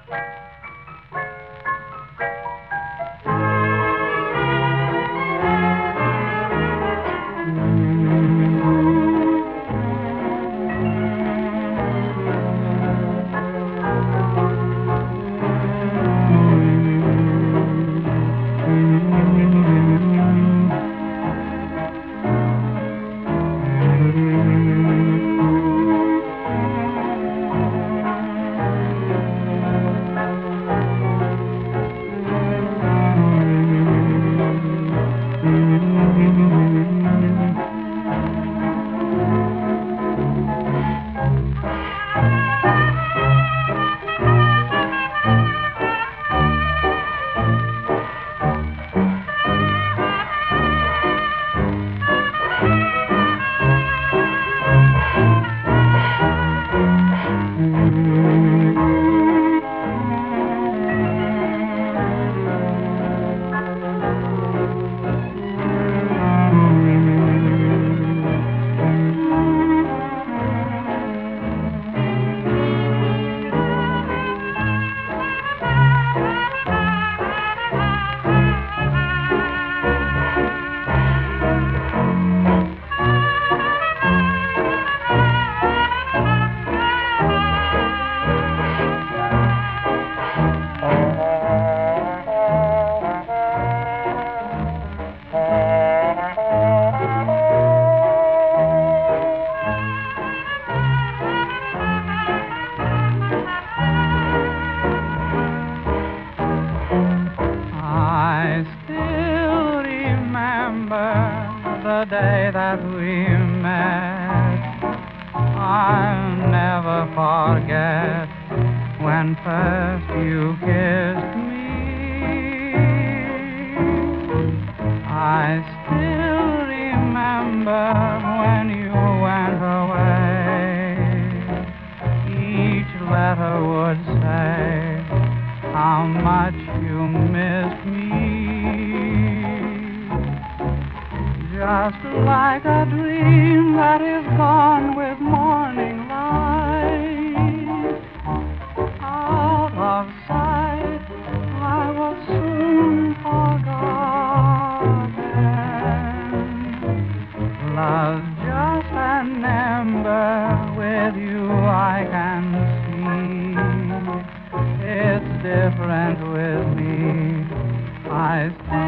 I still remember the day that we met. I'll never forget when first you kissed me. I still remember when you went away. Each letter would say how much you missed me. Just like a dream that is gone with morning light. Out of sight, I was soon forgotten. Love's just an ember, with you I can see. It's different with me. I still